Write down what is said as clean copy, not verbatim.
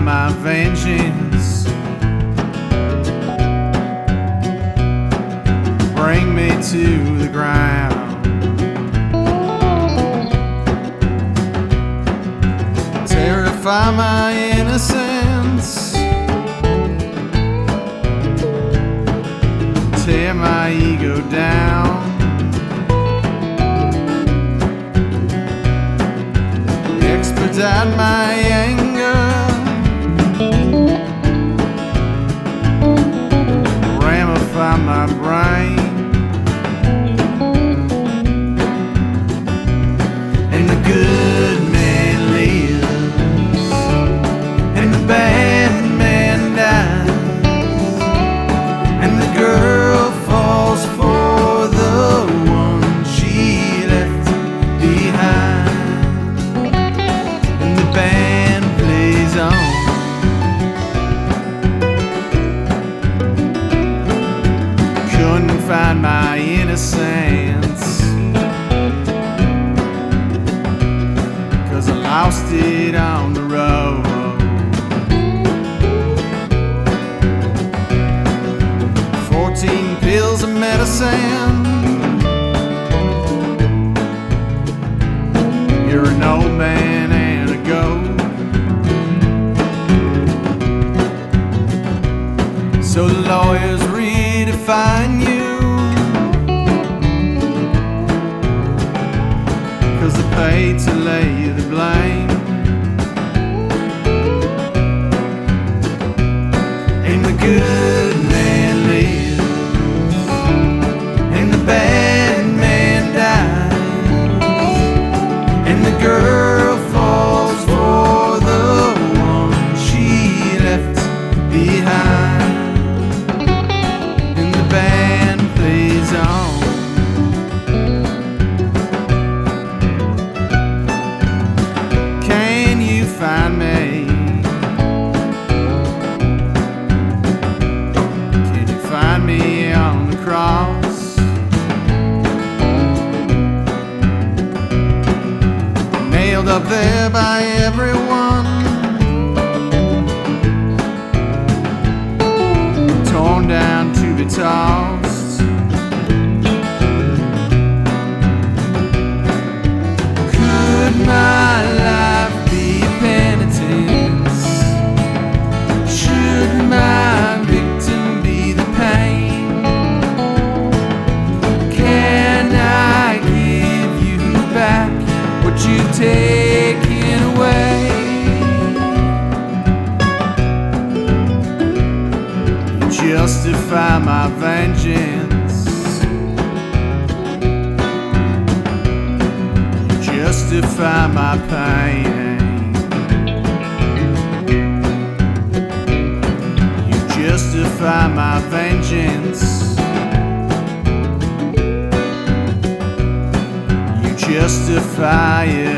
my vengeance. Bring me to the ground. Terrify my innocence. Tear my ego down. Expedite my anger. Ramify my brain. And the good man lives, and the bad man dies, and the girl falls for the one she left behind. And the band plays on. Couldn't find my innocence, 'cause I lost it on the road. 14 pills of medicine. You're an old man and a goat. So the lawyers redefine you, 'cause they paid to lay the blame. And the good man lives, and the bad man dies, and the girl falls for the one she left behind. And the band plays on. Find me. Can you find me on the cross? Nailed up there by everyone, torn down to be tossed. Could my life be penitence? Should my victim be the pain? Can I give you back what you've taken away? You justify my vengeance. You justify my pain. Justify my vengeance. You justify it.